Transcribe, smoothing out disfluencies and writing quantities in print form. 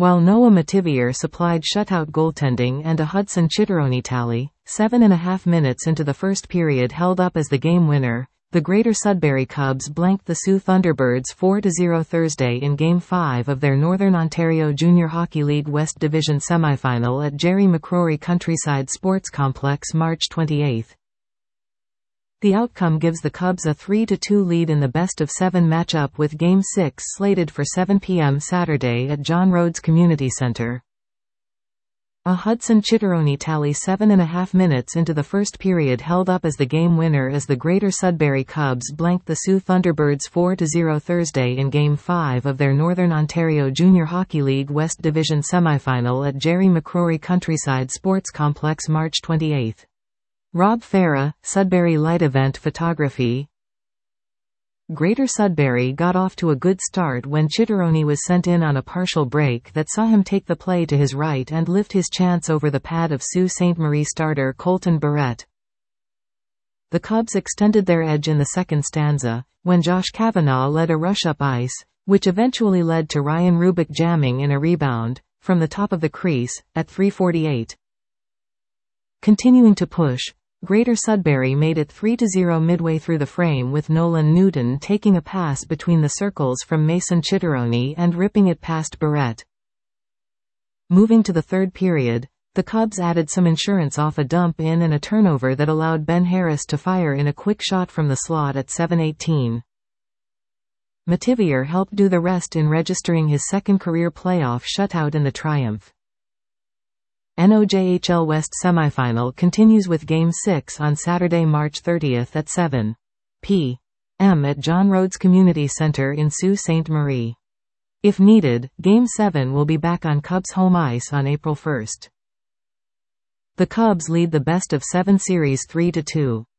while Noah Mativier supplied shutout goaltending and a Hudson Chitteroni tally. 7.5 minutes into the first period held up as the game winner. The Greater Sudbury Cubs blanked the Sioux Thunderbirds 4-0 Thursday in Game 5 of their Northern Ontario Junior Hockey League West Division semifinal at Jerry McCrory Countryside Sports Complex March 28. The outcome gives the Cubs a 3-2 lead in the best-of-7 matchup, with Game 6 slated for 7 p.m. Saturday at John Rhodes Community Center. A Hudson Chitteroni tally 7.5 minutes into the first period held up as the game winner as the Greater Sudbury Cubs blanked the Sioux Thunderbirds 4-0 Thursday in Game 5 of their Northern Ontario Junior Hockey League West Division semifinal at Jerry McCrory Countryside Sports Complex March 28. Rob Farah, Sudbury Light Event Photography. Greater Sudbury got off to a good start when Chitteroni was sent in on a partial break that saw him take the play to his right and lift his chance over the pad of Sault Ste. Marie starter Colton Barrett. The Cubs extended their edge in the second stanza, when Josh Kavanaugh led a rush up ice, which eventually led to Ryan Rubik jamming in a rebound, from the top of the crease, at 3:48. Continuing to push, Greater Sudbury made it 3-0 midway through the frame, with Nolan Newton taking a pass between the circles from Mason Chitteroni and ripping it past Barrett. Moving to the third period, the Cubs added some insurance off a dump in and a turnover that allowed Ben Harris to fire in a quick shot from the slot at 7:18. Mativier helped do the rest in registering his second career playoff shutout in the triumph. NOJHL West semifinal continues with Game 6 on Saturday, March 30 at 7 p.m. at John Rhodes Community Center in Sault Ste. Marie. If needed, Game 7 will be back on Cubs home ice on April 1. The Cubs lead the best-of-7 series 3-2.